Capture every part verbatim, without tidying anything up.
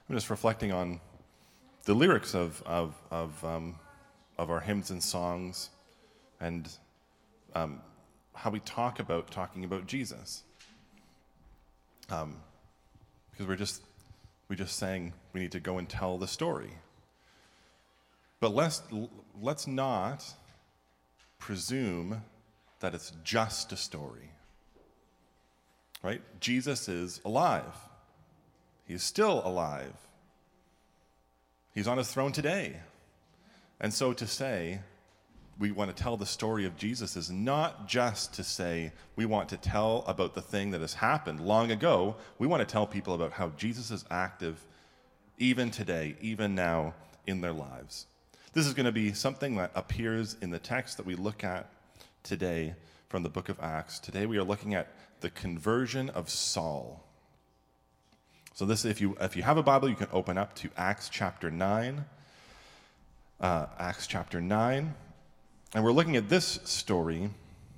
I'm just reflecting on the lyrics of of of um, of our hymns and songs, and um, how we talk about talking about Jesus. Um, because we're just we just sang we need to go and tell the story. But let's let's not presume that it's just a story. Right? Jesus is alive. He's still alive. He's on his throne today. And so to say we want to tell the story of Jesus is not just to say we want to tell about the thing that has happened long ago. We want to tell people about how Jesus is active even today, even now in their lives. This is going to be something that appears in the text that we look at today from the book of Acts. Today we are looking at the conversion of Saul. So this, if you if you have a Bible, you can open up to Acts chapter nine. Uh, Acts chapter nine. And we're looking at this story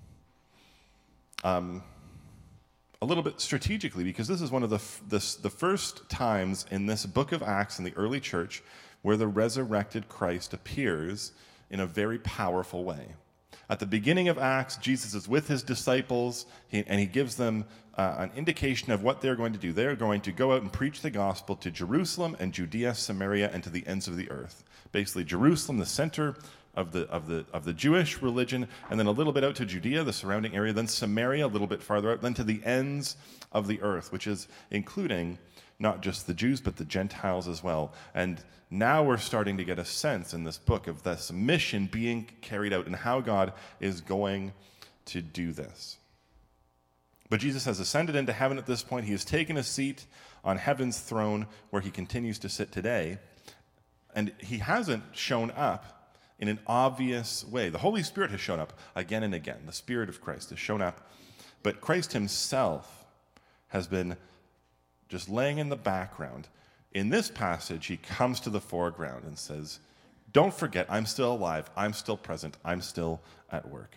um, a little bit strategically, because this is one of the, f- this, the first times in this book of Acts in the early church where the resurrected Christ appears in a very powerful way. At the beginning of Acts, Jesus is with his disciples, he, and he gives them uh, an indication of what they're going to do. They're going to go out and preach the gospel to Jerusalem and Judea, Samaria, and to the ends of the earth. Basically, Jerusalem, the center of the of the of the Jewish religion, and then a little bit out to Judea, the surrounding area, then Samaria, a little bit farther out, then to the ends of the earth, which is including not just the Jews, but the Gentiles as well. And now we're starting to get a sense in this book of this mission being carried out and how God is going to do this. But Jesus has ascended into heaven at this point. He has taken a seat on heaven's throne where he continues to sit today. And he hasn't shown up in an obvious way. The Holy Spirit has shown up again and again. The Spirit of Christ has shown up. But Christ himself has been just laying in the background. In this passage, he comes to the foreground and says, don't forget, I'm still alive, I'm still present, I'm still at work.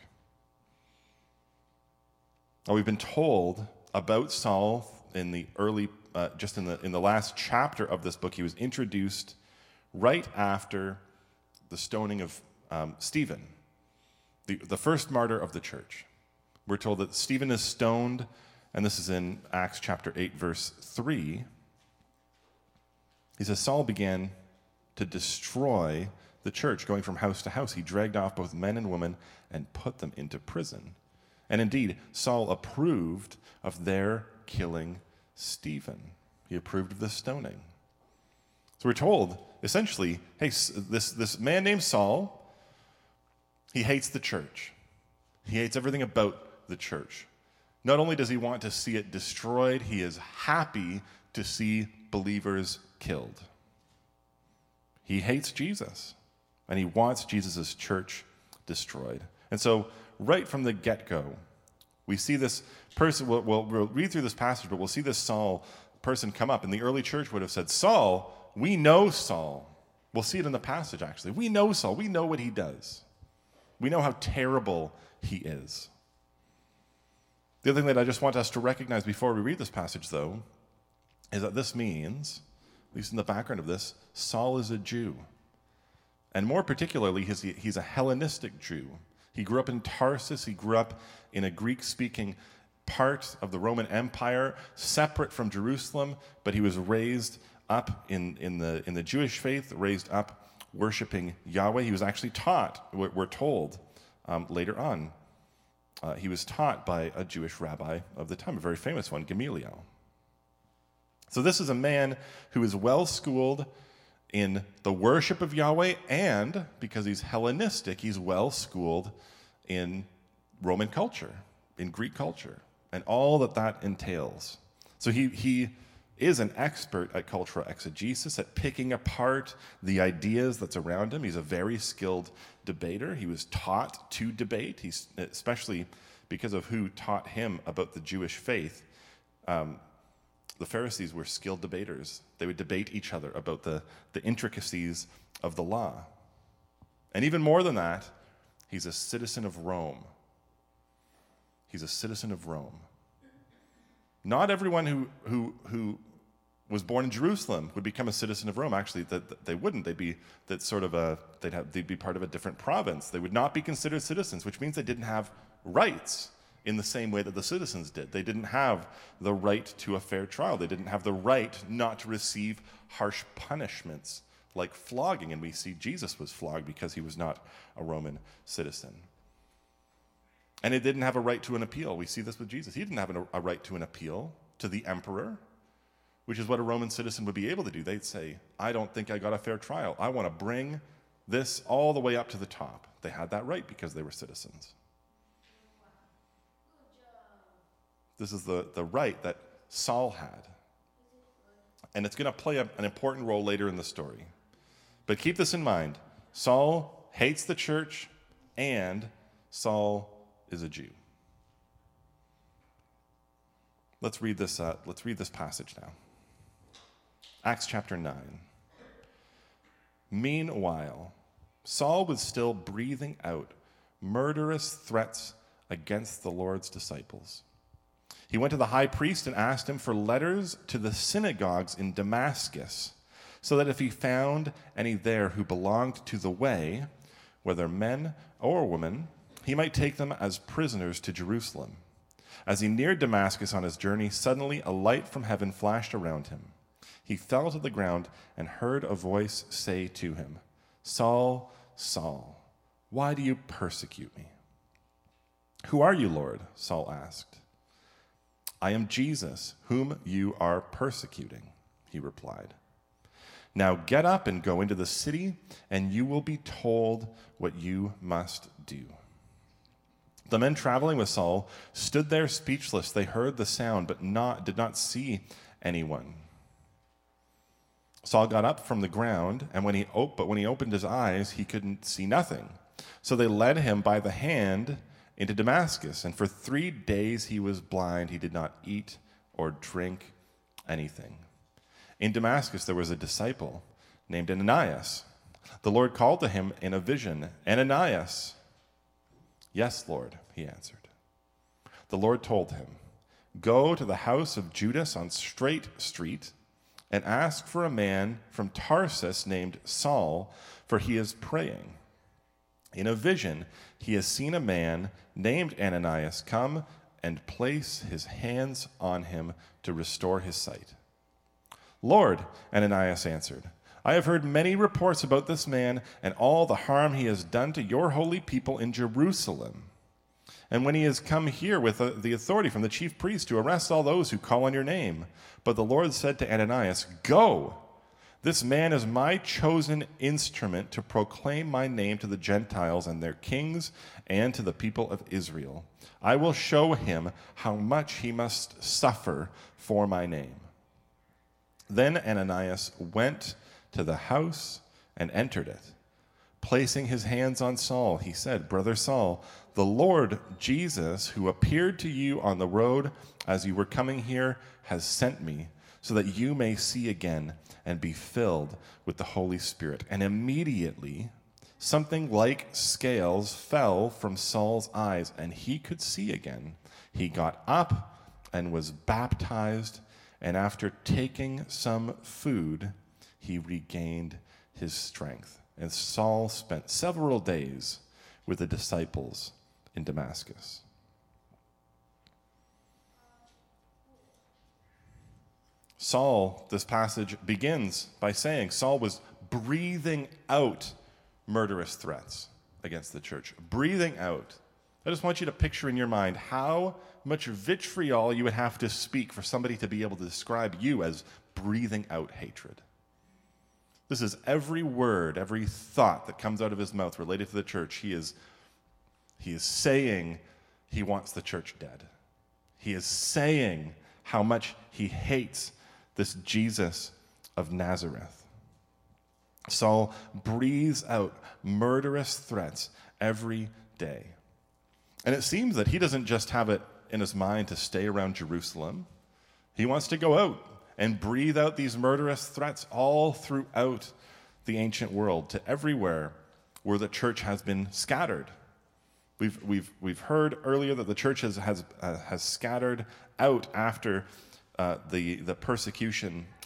Now, we've been told about Saul in the early, uh, just in the in the last chapter of this book. He was introduced right after the stoning of um, Stephen, the, the first martyr of the church. We're told that Stephen is stoned, and this is in Acts chapter eight, verse three. He says, Saul began to destroy the church, going from house to house. He dragged off both men and women and put them into prison. And indeed, Saul approved of their killing Stephen. He approved of the stoning. So we're told, essentially, hey, this, this man named Saul, he hates the church. He hates everything about the church. Not only does he want to see it destroyed, he is happy to see believers killed. He hates Jesus, and he wants Jesus' church destroyed. And so, right from the get-go, we see this person, we'll, we'll, we'll read through this passage, but we'll see this Saul person come up. And the early church would have said, Saul, we know Saul. We'll see it in the passage, actually. We know Saul. We know what he does. We know how terrible he is. The other thing that I just want us to recognize before we read this passage, though, is that this means, at least in the background of this, Saul is a Jew. And more particularly, he's, he's a Hellenistic Jew. He grew up in Tarsus. He grew up in a Greek-speaking part of the Roman Empire, separate from Jerusalem, but he was raised up in, in, the, in the Jewish faith, raised up worshiping Yahweh. He was actually taught, we're told um, later on, uh, he was taught by a Jewish rabbi of the time, a very famous one, Gamaliel. So this is a man who is well-schooled in the worship of Yahweh, and because he's Hellenistic, he's well-schooled in Roman culture, in Greek culture, and all that that entails. So he he is an expert at cultural exegesis, at picking apart the ideas that's around him. He's a very skilled debater. He was taught to debate, he's, especially because of who taught him about the Jewish faith. Um, the Pharisees were skilled debaters. They would debate each other about the, the intricacies of the law. And even more than that, he's a citizen of Rome. He's a citizen of Rome. Not everyone who, who, who was born in Jerusalem would become a citizen of Rome. Actually, that that they wouldn't. They'd be that sort of a they'd have they'd be part of a different province. They would not be considered citizens, which means they didn't have rights in the same way that the citizens did. They didn't have the right to a fair trial. They didn't have the right not to receive harsh punishments like flogging. And we see Jesus was flogged because he was not a Roman citizen. And they didn't have a right to an appeal. We see this with Jesus. He didn't have a, a right to an appeal to the emperor, which is what a Roman citizen would be able to do. They'd say, I don't think I got a fair trial. I want to bring this all the way up to the top. They had that right because they were citizens. This is the, the right that Saul had. And it's going to play a, an important role later in the story. But keep this in mind. Saul hates the church, and Saul is a Jew. Let's read this, uh, let's read this passage now. Acts chapter nine. Meanwhile, Saul was still breathing out murderous threats against the Lord's disciples. He went to the high priest and asked him for letters to the synagogues in Damascus, so that if he found any there who belonged to the way, whether men or women, he might take them as prisoners to Jerusalem. As he neared Damascus on his journey, suddenly a light from heaven flashed around him. He fell to the ground and heard a voice say to him, Saul, Saul, why do you persecute me? Who are you, Lord? Saul asked. I am Jesus, whom you are persecuting, he replied. Now get up and go into the city, and you will be told what you must do. The men traveling with Saul stood there speechless. They heard the sound, but not, did not see anyone. Saul got up from the ground, and when he op- but when he opened his eyes, he couldn't see nothing. So they led him by the hand into Damascus, and for three days he was blind. He did not eat or drink anything. In Damascus there was a disciple named Ananias. The Lord called to him in a vision, Ananias. Yes, Lord, he answered. The Lord told him, go to the house of Judas on Straight Street and ask for a man from Tarsus named Saul, for he is praying. In a vision, he has seen a man named Ananias come and place his hands on him to restore his sight. Lord, Ananias answered, I have heard many reports about this man and all the harm he has done to your holy people in Jerusalem. And when he has come here with the authority from the chief priest to arrest all those who call on your name. But the Lord said to Ananias, go. This man is my chosen instrument to proclaim my name to the Gentiles and their kings and to the people of Israel. I will show him how much he must suffer for my name. Then Ananias went to the house and entered it. Placing his hands on Saul, he said, Brother Saul, the Lord Jesus, who appeared to you on the road as you were coming here, has sent me so that you may see again and be filled with the Holy Spirit. And immediately something like scales fell from Saul's eyes, and he could see again. He got up and was baptized, and after taking some food, he regained his strength. And Saul spent several days with the disciples in Damascus. Saul, this passage begins by saying Saul was breathing out murderous threats against the church. Breathing out. I just want you to picture in your mind how much vitriol you would have to speak for somebody to be able to describe you as breathing out hatred. This is every word, every thought that comes out of his mouth related to the church. He is, he is saying he wants the church dead. He is saying how much he hates this Jesus of Nazareth. Saul breathes out murderous threats every day. And it seems that he doesn't just have it in his mind to stay around Jerusalem. He wants to go out and breathe out these murderous threats all throughout the ancient world, to everywhere where the church has been scattered. We've, we've, we've heard earlier that the church has, has, uh, has scattered out after uh, the, the persecution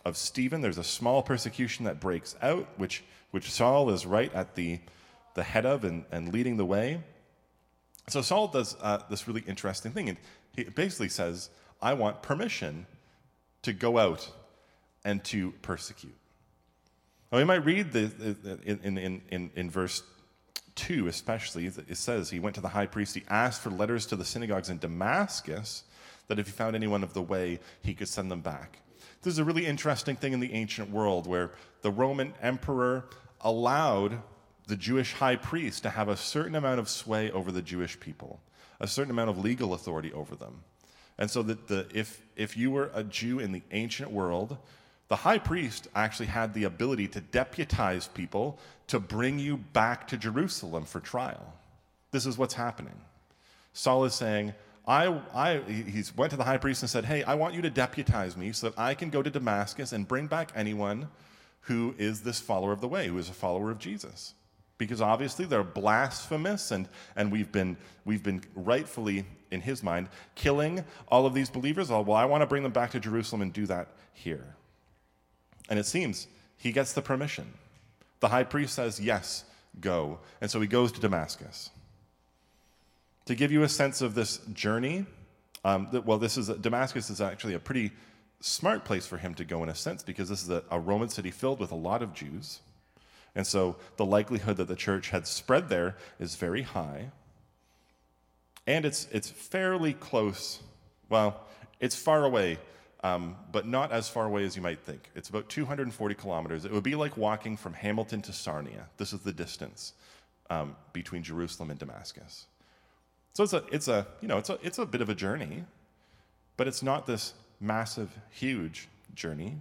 of Stephen, there's a small persecution that breaks out, which, which Saul is right at the, the head of and, and leading the way. So Saul does uh, this really interesting thing. And he basically says, I want permission to go out and to persecute. Now, we might read the, the, in, in, in, in verse two especially, it says, he went to the high priest, he asked for letters to the synagogues in Damascus, that if he found anyone of the way, he could send them back. This is a really interesting thing in the ancient world where the Roman emperor allowed the Jewish high priest to have a certain amount of sway over the Jewish people, a certain amount of legal authority over them. And so that the, if, if you were a Jew in the ancient world, the high priest actually had the ability to deputize people to bring you back to Jerusalem for trial. This is what's happening. Saul is saying, I, I, he went to the high priest and said, hey, I want you to deputize me so that I can go to Damascus and bring back anyone who is this follower of the way, who is a follower of Jesus. Because obviously they're blasphemous, and, and we've been we've been rightfully, in his mind, killing all of these believers. Oh, well, I want to bring them back to Jerusalem and do that here. And it seems he gets the permission. The high priest says, yes, go. And so he goes to Damascus. To give you a sense of this journey, um, th- well, this is Damascus is actually a pretty smart place for him to go in a sense, because this is a, a Roman city filled with a lot of Jews. And so the likelihood that the church had spread there is very high. And it's it's fairly close. Well, it's far away, um, but not as far away as you might think. It's about two hundred forty kilometers. It would be like walking from Hamilton to Sarnia. This is the distance um, between Jerusalem and Damascus. So it's a it's a you know it's a it's a bit of a journey, but it's not this massive, huge journey.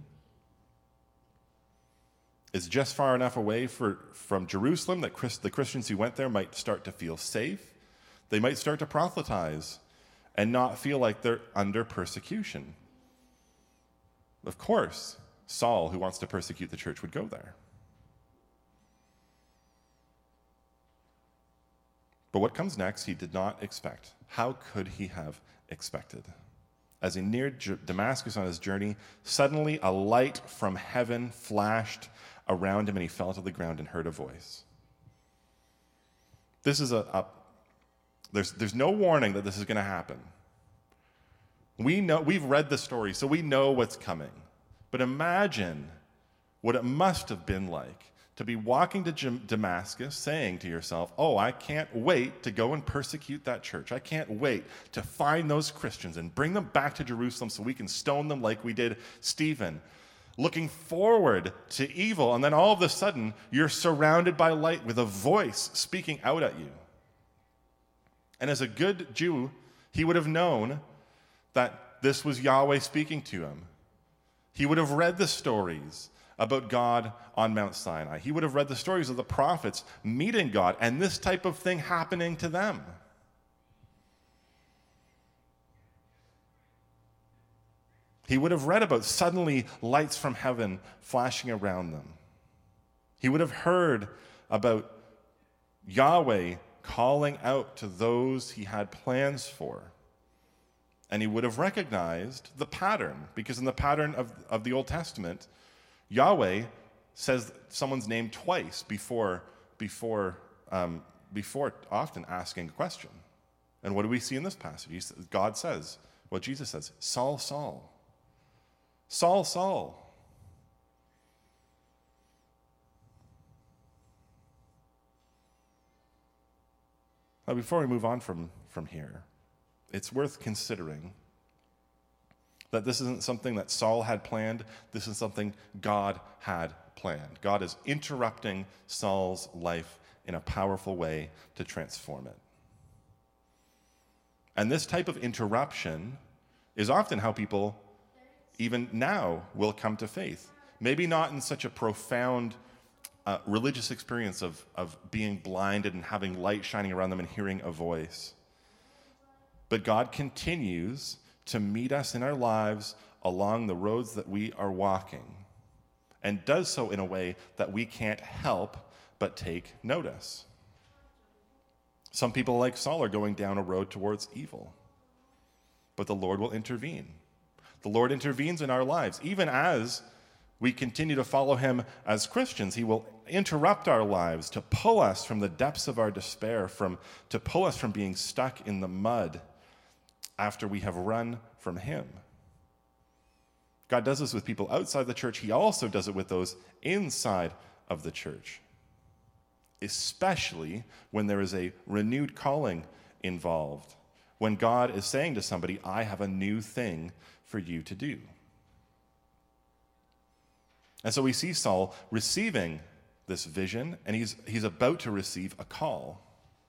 It's just far enough away for, from Jerusalem that Christ, the Christians who went there might start to feel safe. They might start to proselytize and not feel like they're under persecution. Of course, Saul, who wants to persecute the church, would go there. But what comes next, he did not expect. How could he have expected? As he neared Damascus on his journey, suddenly a light from heaven flashed around him, and he fell to the ground and heard a voice. This is a, a there's there's no warning that this is going to happen. We know, we've read the story, so we know what's coming. But imagine what it must have been like to be walking to Damascus saying to yourself, oh, I can't wait to go and persecute that church. I can't wait to find those Christians and bring them back to Jerusalem so we can stone them like we did Stephen. Looking forward to evil, and then all of a sudden, you're surrounded by light with a voice speaking out at you. And as a good Jew, he would have known that this was Yahweh speaking to him. He would have read the stories about God on Mount Sinai. He would have read the stories of the prophets meeting God and this type of thing happening to them. He would have read about suddenly lights from heaven flashing around them. He would have heard about Yahweh calling out to those he had plans for. And he would have recognized the pattern, because in the pattern of, of the Old Testament, Yahweh says someone's name twice before, before, um, before often asking a question. And what do we see in this passage? God says, well, Jesus says, Saul, Saul. Saul, Saul. Now, before we move on from, from here, it's worth considering that this isn't something that Saul had planned. This is something God had planned. God is interrupting Saul's life in a powerful way to transform it. And this type of interruption is often how people, even now, will come to faith. Maybe not in such a profound uh, religious experience of, of being blinded and having light shining around them and hearing a voice. But God continues to meet us in our lives along the roads that we are walking, and does so in a way that we can't help but take notice. Some people, like Saul, are going down a road towards evil, but the Lord will intervene. The Lord intervenes in our lives, even as we continue to follow him as Christians, he will interrupt our lives to pull us from the depths of our despair, from, to pull us from being stuck in the mud after we have run from him. God does this with people outside the church. He also does it with those inside of the church, especially when there is a renewed calling involved, when God is saying to somebody, I have a new thing for you to do. And so we see Saul receiving this vision, and he's, he's about to receive a call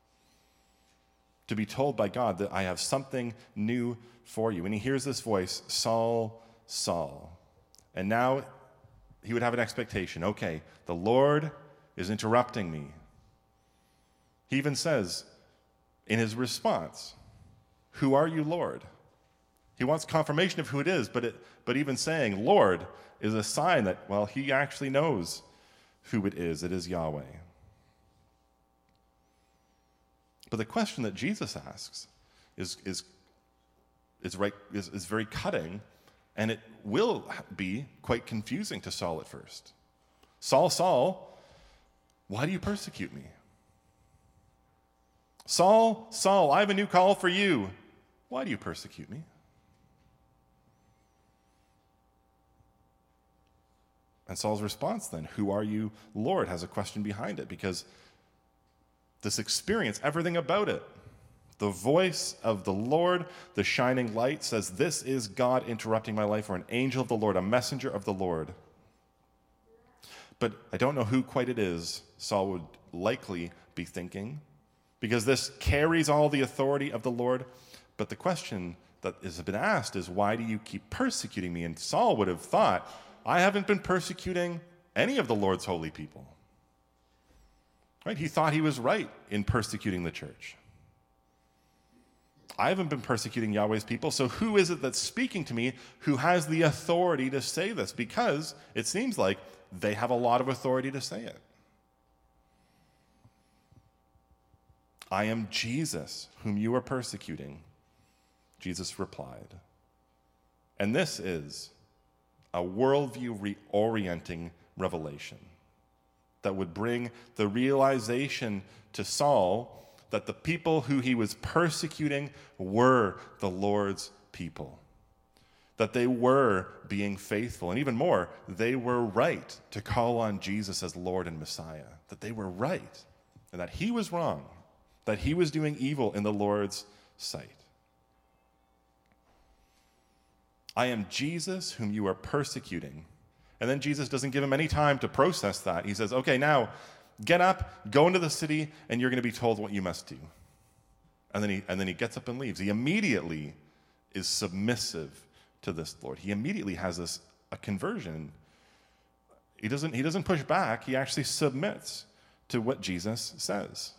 to be told by God that I have something new for you. And he hears this voice, Saul, Saul. And now he would have an expectation. Okay, the Lord is interrupting me. He even says in his response, who are you, Lord? He wants confirmation of who it is, but, it, but even saying Lord is a sign that, well, he actually knows who it is. It is Yahweh. But the question that Jesus asks is, is, is, right, is, is very cutting, and it will be quite confusing to Saul at first. Saul, Saul, why do you persecute me? Saul, Saul, I have a new call for you. Why do you persecute me? And Saul's response then, who are you, Lord, has a question behind it, because this experience, everything about it, the voice of the Lord, the shining light, says, this is God interrupting my life, or an angel of the Lord, a messenger of the Lord. But I don't know who quite it is Saul would likely be thinking, because this carries all the authority of the Lord. But the question that has been asked is, why do you keep persecuting me? And Saul would have thought, I haven't been persecuting any of the Lord's holy people. Right? He thought he was right in persecuting the church. I haven't been persecuting Yahweh's people, so who is it that's speaking to me who has the authority to say this? Because it seems like they have a lot of authority to say it. I am Jesus, whom you are persecuting, Jesus replied. And this is a worldview reorienting revelation that would bring the realization to Saul that the people who he was persecuting were the Lord's people, that they were being faithful, and even more, they were right to call on Jesus as Lord and Messiah, that they were right, and that he was wrong, that he was doing evil in the Lord's sight. I am Jesus whom you are persecuting. And then Jesus doesn't give him any time to process that. He says, okay, now get up, go into the city, and you're going to be told what you must do. And then he, and then he gets up and leaves. He immediately is submissive to this Lord. He immediately has this a conversion. He doesn't, he doesn't push back. He actually submits to what Jesus says.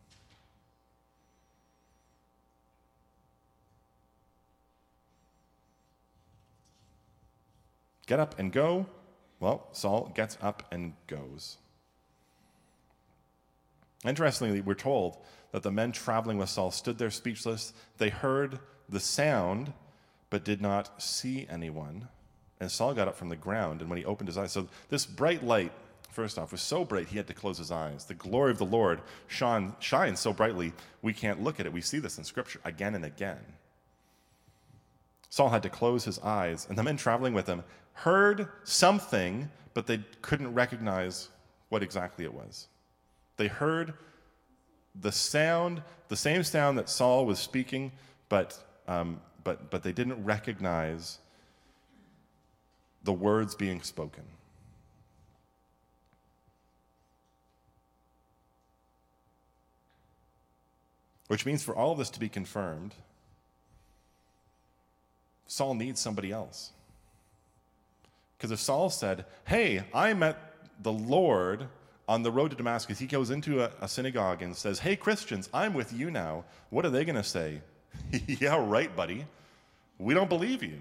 Get up and go. Well, Saul gets up and goes. Interestingly, we're told that the men traveling with Saul stood there speechless. They heard the sound, but did not see anyone. And Saul got up from the ground, and when he opened his eyes, so this bright light, first off, was so bright he had to close his eyes. The glory of the Lord shone, shines so brightly we can't look at it. We see this in Scripture again and again. Saul had to close his eyes, and the men traveling with him heard something, but they couldn't recognize what exactly it was. They heard the sound, the same sound that Saul was speaking, but, um, but, but they didn't recognize the words being spoken. Which means for all of this to be confirmed, Saul needs somebody else. Because if Saul said, hey, I met the Lord on the road to Damascus, he goes into a, a synagogue and says, hey, Christians, I'm with you now. What are they going to say? Yeah, right, buddy. We don't believe you.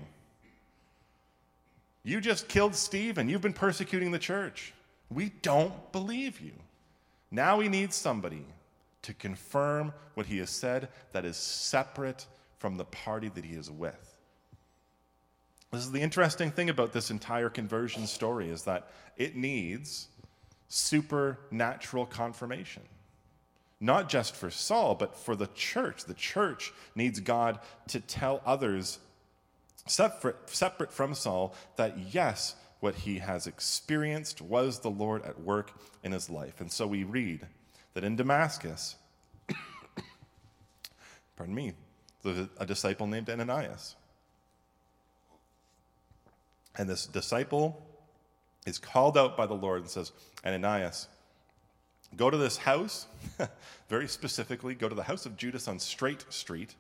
You just killed Steve and you've been persecuting the church. We don't believe you. Now he needs somebody to confirm what he has said that is separate from the party that he is with. This is the interesting thing about this entire conversion story, is that it needs supernatural confirmation. Not just for Saul, but for the church. The church needs God to tell others, separate, separate from Saul, that yes, what he has experienced was the Lord at work in his life. And so we read that in Damascus, pardon me, there's a disciple named Ananias. And this disciple is called out by the Lord and says, Ananias, go to this house, very specifically, go to the house of Judas on Straight Street,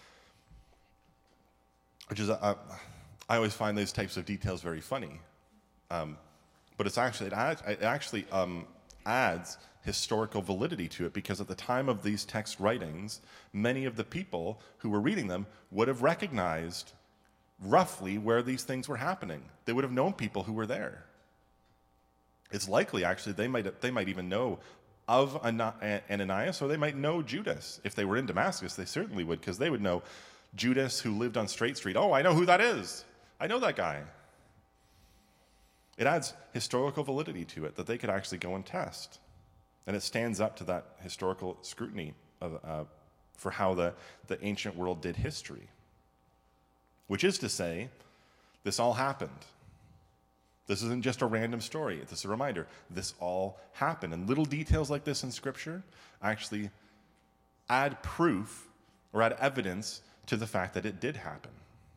which is, a, a, I always find these types of details very funny. Um, but it's actually, it, adds, it actually um, adds historical validity to it, because at the time of these text writings, many of the people who were reading them would have recognized roughly where these things were happening. They would have known people who were there. It's likely, actually, they might, they might even know of Ananias, or they might know Judas. If they were in Damascus, they certainly would, because they would know Judas, who lived on Straight Street. Oh, I know who that is. I know that guy. It adds historical validity to it that they could actually go and test. And it stands up to that historical scrutiny of, uh, for how the, the ancient world did history. Which is to say, this all happened. This isn't just a random story. It's a reminder. This all happened. And little details like this in Scripture actually add proof or add evidence to the fact that it did happen.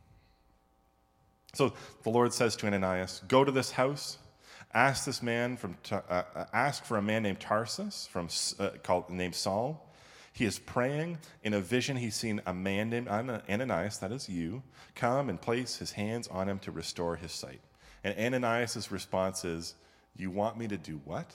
So the Lord says to Ananias, go to this house, ask this man from uh, ask for a man named Tarsus, from uh, called named Saul. He is praying. In a vision, he's seen a man named Ananias, that is you, come and place his hands on him to restore his sight. And Ananias' response is, you want me to do what?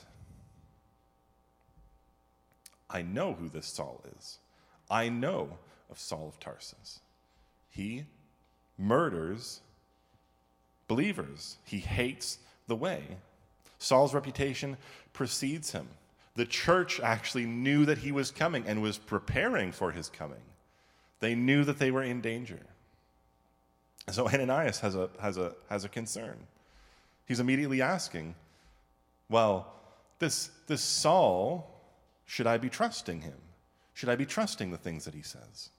I know who this Saul is. I know of Saul of Tarsus. He murders believers. He hates the way. Saul's reputation precedes him. The church actually knew that he was coming and was preparing for his coming. They knew that they were in danger. So Ananias has a, has a, has a concern. He's immediately asking, well, this, this Saul, should I be trusting him? Should I be trusting the things that he says?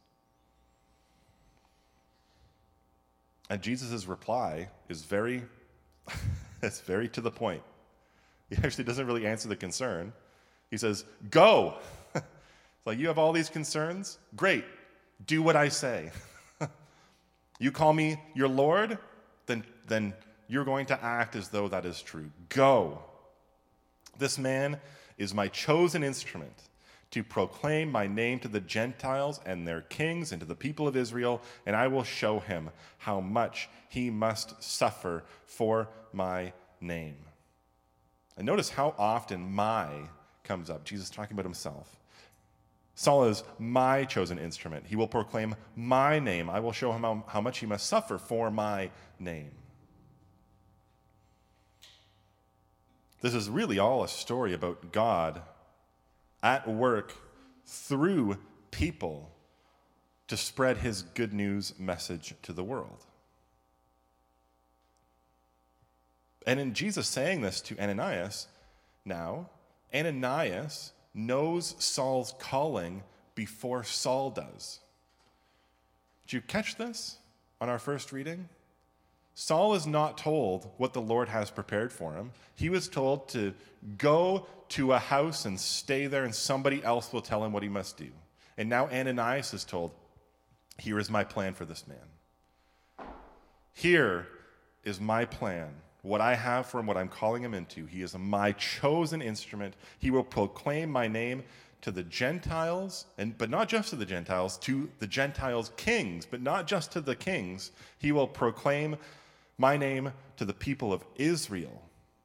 And Jesus' reply is very, it's very to the point. He actually doesn't really answer the concern. He says, go. It's like, you have all these concerns? Great. Do what I say. You call me your Lord? Then, then you're going to act as though that is true. Go. This man is my chosen instrument to proclaim my name to the Gentiles and their kings and to the people of Israel, and I will show him how much he must suffer for my name. And notice how often my comes up. Jesus talking about himself. Saul is my chosen instrument. He will proclaim my name. I will show him how, how much he must suffer for my name. This is really all a story about God at work through people to spread his good news message to the world. And in Jesus saying this to Ananias, now, Ananias knows Saul's calling before Saul does. Did you catch this on our first reading? Saul is not told what the Lord has prepared for him. He was told to go to a house and stay there, and somebody else will tell him what he must do. And now Ananias is told, here is my plan for this man. Here is my plan, what I have for him, what I'm calling him into. He is my chosen instrument. He will proclaim my name to the Gentiles, and but not just to the Gentiles, to the Gentiles' kings, but not just to the kings. He will proclaim my name to the people of Israel.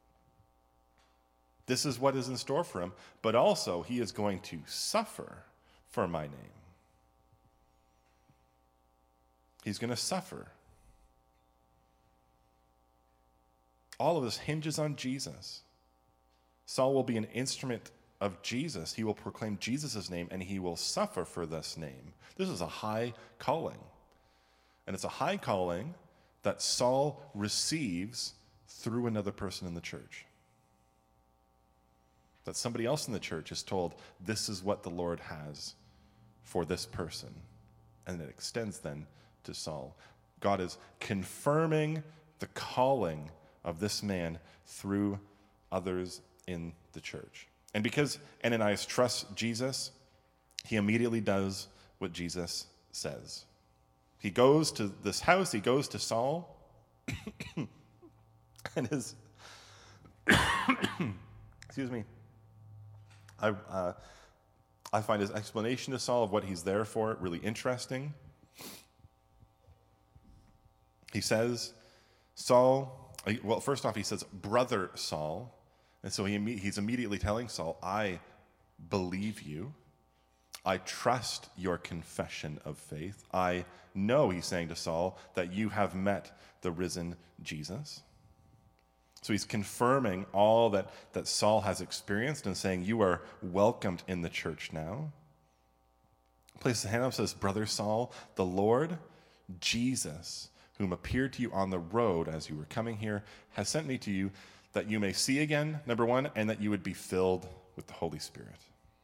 This is what is in store for him, but also he is going to suffer for my name. He's going to suffer. All of this hinges on Jesus. Saul will be an instrument of Jesus. He will proclaim Jesus' name, and he will suffer for this name. This is a high calling. And it's a high calling that Saul receives through another person in the church. That somebody else in the church is told, this is what the Lord has for this person. And it extends then to Saul. God is confirming the calling of this man through others in the church. And because Ananias trusts Jesus, he immediately does what Jesus says. He goes to this house, he goes to Saul, and his, excuse me, I, uh, I find his explanation to Saul of what he's there for really interesting. He says, Saul, well, first off, he says, brother Saul. And so he, he's immediately telling Saul, I believe you. I trust your confession of faith. I know, he's saying to Saul, that you have met the risen Jesus. So he's confirming all that, that Saul has experienced and saying, you are welcomed in the church now. Places his hand up and says, brother Saul, the Lord Jesus, whom appeared to you on the road as you were coming here, has sent me to you that you may see again, number one, and that you would be filled with the Holy Spirit.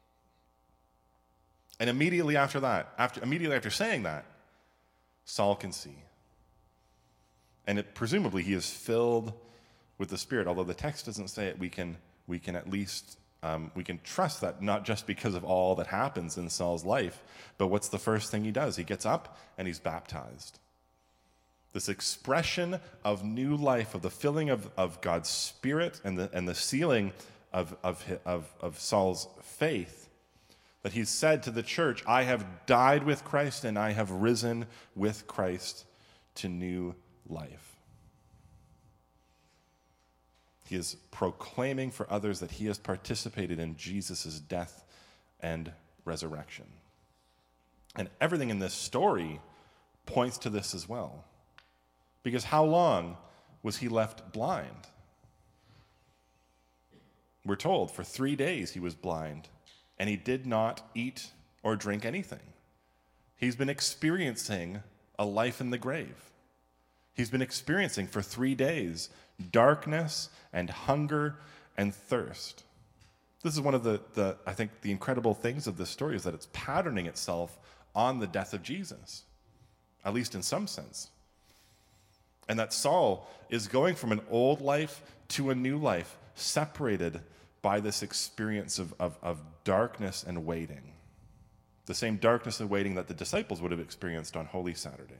And immediately after that, after immediately after saying that, Saul can see. And it, presumably he is filled with the Spirit. Although the text doesn't say it, we can we can at least um, we can trust that, not just because of all that happens in Saul's life, but what's the first thing he does? He gets up and he's baptized. This expression of new life, of the filling of, of God's Spirit and the and the sealing of, of, of, of Saul's faith, that he's said to the church, I have died with Christ and I have risen with Christ to new life. He is proclaiming for others that he has participated in Jesus' death and resurrection. And everything in this story points to this as well. Because how long was he left blind? We're told for three days he was blind, and he did not eat or drink anything. He's been experiencing a life in the grave. He's been experiencing for three days darkness and hunger and thirst. This is one of the, the, I think, the incredible things of this story is that it's patterning itself on the death of Jesus, at least in some sense. And that Saul is going from an old life to a new life, separated by this experience of, of, of darkness and waiting. The same darkness and waiting that the disciples would have experienced on Holy Saturday.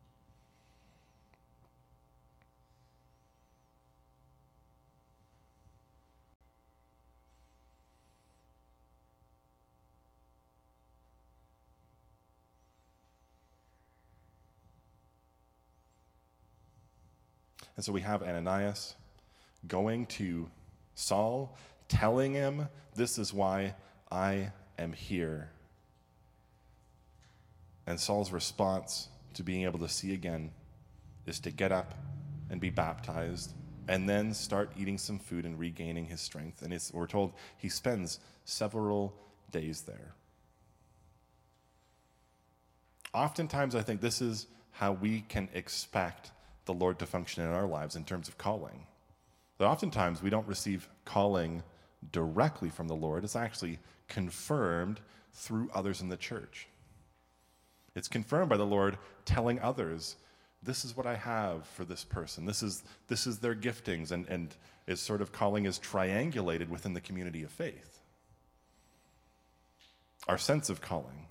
And so we have Ananias going to Saul, telling him, this is why I am here. And Saul's response to being able to see again is to get up and be baptized and then start eating some food and regaining his strength. And it's, we're told he spends several days there. Oftentimes, I think this is how we can expect the Lord to function in our lives in terms of calling. That oftentimes we don't receive calling directly from the Lord. It's actually confirmed through others in the church. It's confirmed by the Lord telling others, this is what I have for this person. This is, this is their giftings, and, and is sort of calling is triangulated within the community of faith. Our sense of calling.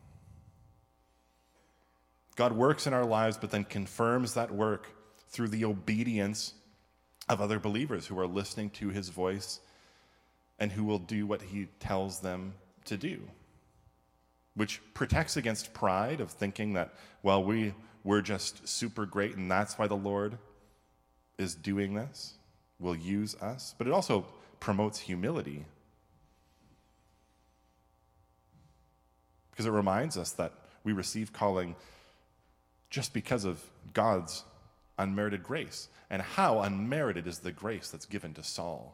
God works in our lives, but then confirms that work through the obedience of other believers who are listening to his voice and who will do what he tells them to do, which protects against pride of thinking that, well, we, we're just super great and that's why the Lord is doing this, will use us. But it also promotes humility, because it reminds us that we receive calling just because of God's unmerited grace. And how unmerited is the grace that's given to Saul?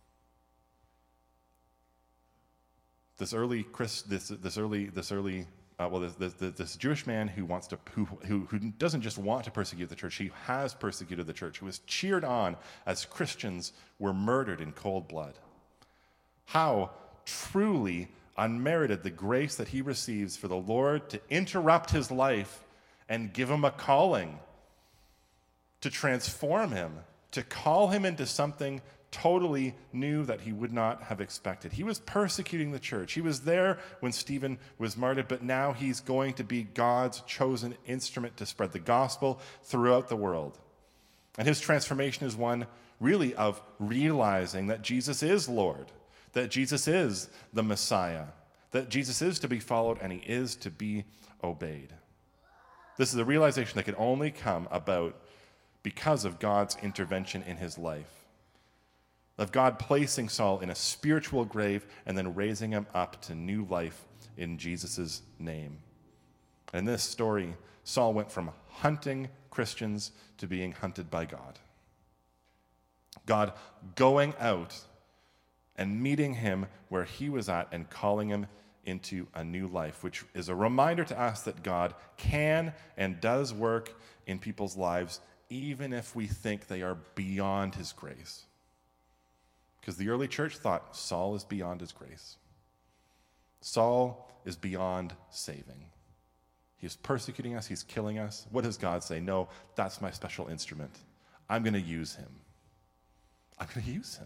This early Chris, this this early this early uh, well, there's, there's this Jewish man who wants to, who, who, who doesn't just want to persecute the church, he has persecuted the church, who was cheered on as Christians were murdered in cold blood. How truly unmerited the grace that he receives for the Lord to interrupt his life and give him a calling, to transform him, to call him into something totally new that he would not have expected. He was persecuting the church. He was there when Stephen was martyred, but now he's going to be God's chosen instrument to spread the gospel throughout the world. And his transformation is one really of realizing that Jesus is Lord, that Jesus is the Messiah, that Jesus is to be followed and he is to be obeyed. This is a realization that can only come about because of God's intervention in his life, of God placing Saul in a spiritual grave and then raising him up to new life in Jesus' name. And in this story, Saul went from hunting Christians to being hunted by God. God going out and meeting him where he was at and calling him into a new life, which is a reminder to us that God can and does work in people's lives, even if we think they are beyond his grace. Because the early church thought Saul is beyond his grace. Saul is beyond saving. He's persecuting us. He's killing us. What does God say? No, that's my special instrument. I'm going to use him. I'm going to use him.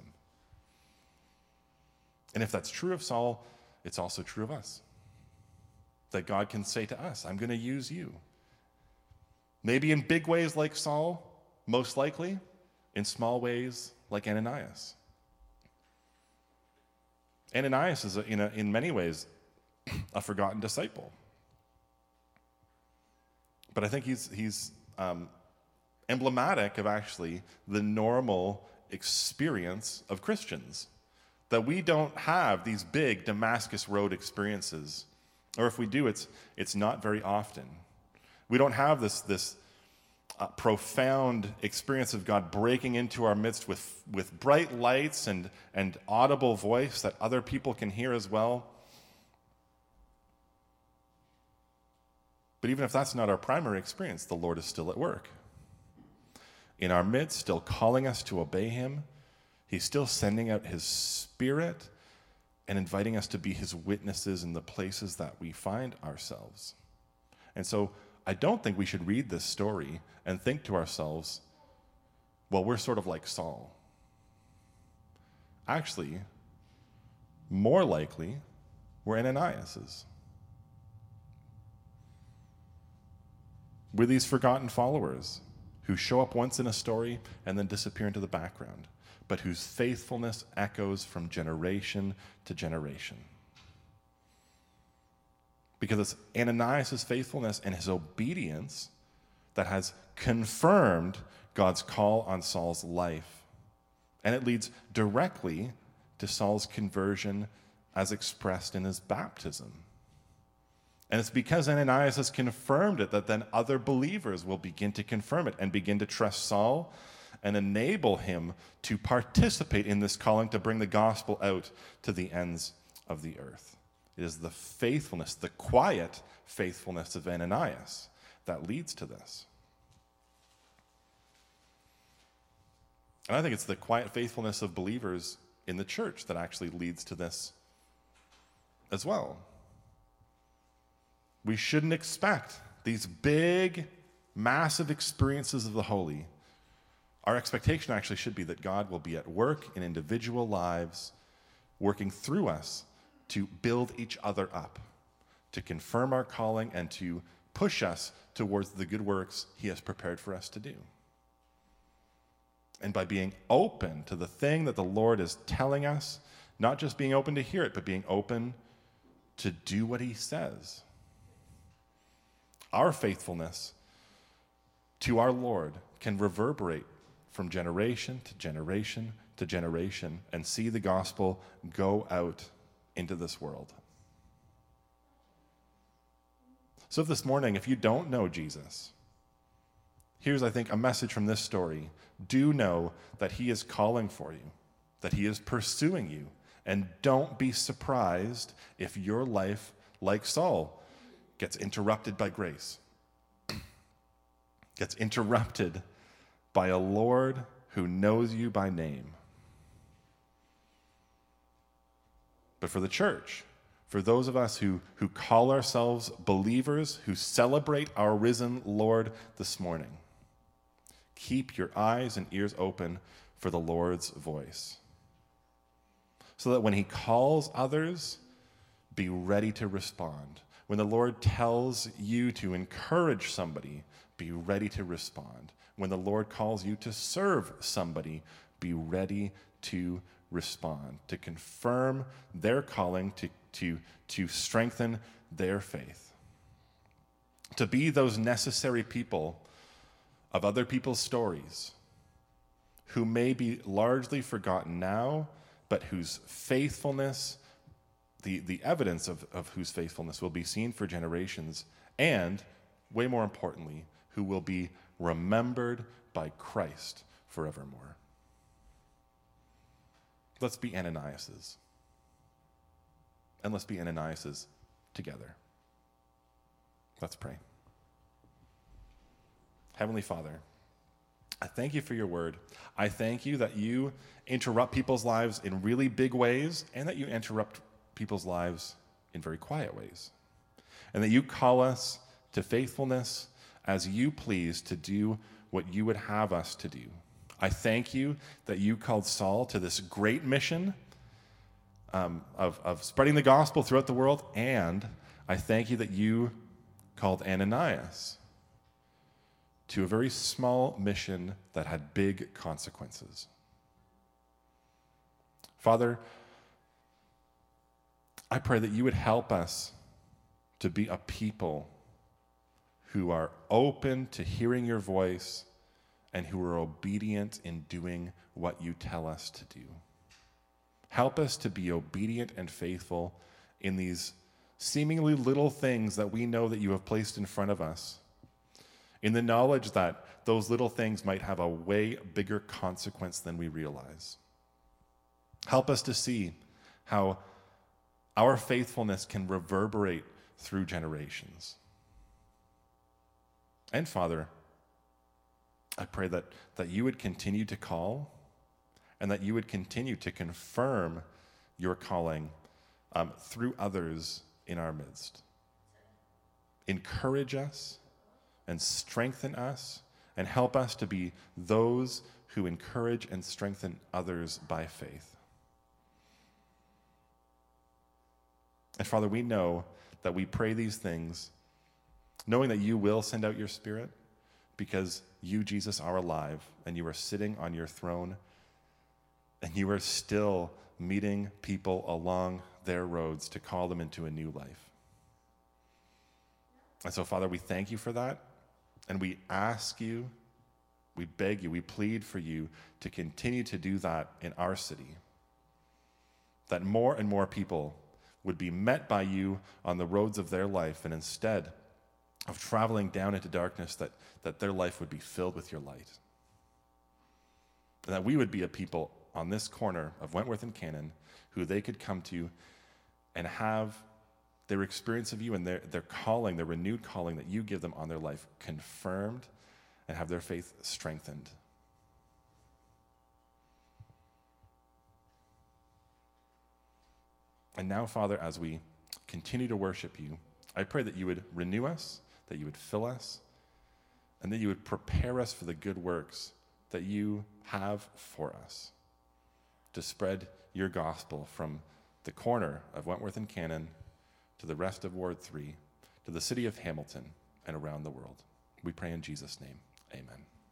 And if that's true of Saul, it's also true of us. That God can say to us, I'm going to use you. Maybe in big ways like Saul, most likely, in small ways like Ananias. Ananias is, a, in, a, in many ways, a forgotten disciple. But I think he's, he's um, emblematic of actually the normal experience of Christians. That we don't have these big Damascus Road experiences. Or if we do, it's, it's not very often. We don't have this, this uh, profound experience of God breaking into our midst with, with bright lights and, and audible voice that other people can hear as well. But even if that's not our primary experience, the Lord is still at work. In our midst, still calling us to obey him. He's still sending out his Spirit and inviting us to be his witnesses in the places that we find ourselves. And so I don't think we should read this story and think to ourselves, well, we're sort of like Saul. Actually, more likely, we're Ananias. We're these forgotten followers who show up once in a story and then disappear into the background, but whose faithfulness echoes from generation to generation. Because it's Ananias' faithfulness and his obedience that has confirmed God's call on Saul's life. And it leads directly to Saul's conversion as expressed in his baptism. And it's because Ananias has confirmed it that then other believers will begin to confirm it and begin to trust Saul and enable him to participate in this calling to bring the gospel out to the ends of the earth. It is the faithfulness, the quiet faithfulness of Ananias that leads to this. And I think it's the quiet faithfulness of believers in the church that actually leads to this as well. We shouldn't expect these big, massive experiences of the holy. Our expectation actually should be that God will be at work in individual lives, working through us to build each other up, to confirm our calling, and to push us towards the good works he has prepared for us to do. And by being open to the thing that the Lord is telling us, not just being open to hear it, but being open to do what he says. Our faithfulness to our Lord can reverberate from generation to generation to generation and see the gospel go out into this world. So if this morning, if you don't know Jesus, here's, I think, a message from this story. Do know that he is calling for you, that he is pursuing you, and don't be surprised if your life, like Saul, gets interrupted by grace, gets interrupted by a Lord who knows you by name. But for the church, for those of us who, who call ourselves believers, who celebrate our risen Lord this morning, keep your eyes and ears open for the Lord's voice, so that when he calls others, be ready to respond. When the Lord tells you to encourage somebody, be ready to respond. When the Lord calls you to serve somebody, be ready to respond, to confirm their calling, to, to, to strengthen their faith. To be those necessary people of other people's stories who may be largely forgotten now, but whose faithfulness, the, the evidence of, of whose faithfulness will be seen for generations, and, way more importantly, who will be remembered by Christ forevermore. Let's be Ananiases. And let's be Ananiases together. Let's pray. Heavenly Father, I thank you for your word. I thank you that you interrupt people's lives in really big ways, and that you interrupt people's lives in very quiet ways. And that you call us to faithfulness as you please to do what you would have us to do. I thank you that you called Saul to this great mission um, of, of spreading the gospel throughout the world, and I thank you that you called Ananias to a very small mission that had big consequences. Father, I pray that you would help us to be a people who are open to hearing your voice and who are obedient in doing what you tell us to do. Help us to be obedient and faithful in these seemingly little things that we know that you have placed in front of us, in the knowledge that those little things might have a way bigger consequence than we realize. Help us to see how our faithfulness can reverberate through generations. And Father, I pray that, that you would continue to call, and that you would continue to confirm your calling um, through others in our midst. Encourage us and strengthen us, and help us to be those who encourage and strengthen others by faith. And Father, we know that we pray these things knowing that you will send out your Spirit, because you, Jesus, are alive, and you are sitting on your throne, and you are still meeting people along their roads to call them into a new life. And so, Father, we thank you for that, and we ask you, we beg you, we plead for you to continue to do that in our city, that more and more people would be met by you on the roads of their life, and instead of traveling down into darkness, that, that their life would be filled with your light. And that we would be a people on this corner of Wentworth and Cannon who they could come to and have their experience of you and their, their calling, their renewed calling that you give them on their life, confirmed, and have their faith strengthened. And now, Father, as we continue to worship you, I pray that you would renew us, that you would fill us, and that you would prepare us for the good works that you have for us, to spread your gospel from the corner of Wentworth and Cannon to the rest of Ward three, to the city of Hamilton, and around the world. We pray in Jesus' name. Amen.